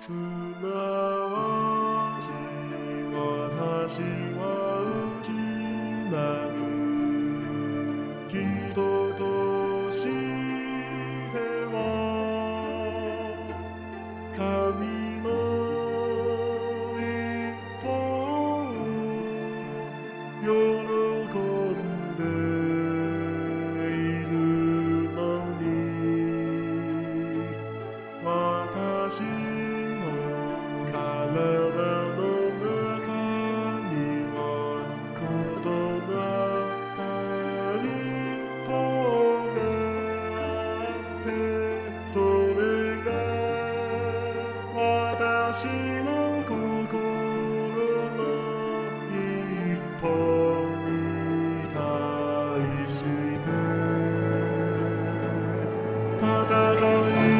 すなわち私は失う人としては神の一歩を喜んでいるのに私の体の中には異なった一歩があってそれが私の心の一歩に対して戦い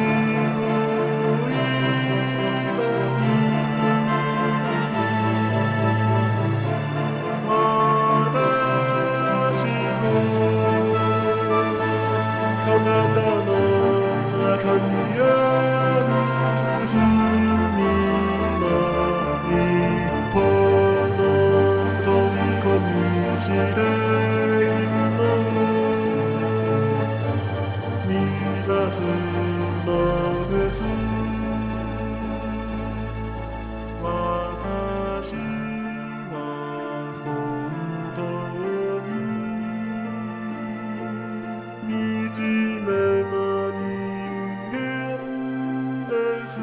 体の中にある罪の一歩の虜にしているのを見出すのです私は本当に惨めな人間です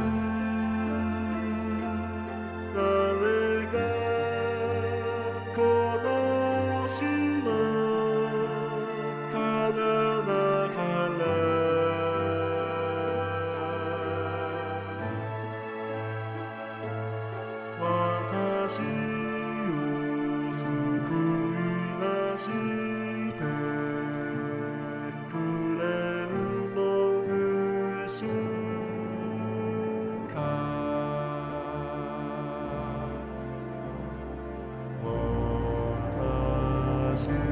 誰がこの死の彼方から私を救い出してくれるのでしょうか私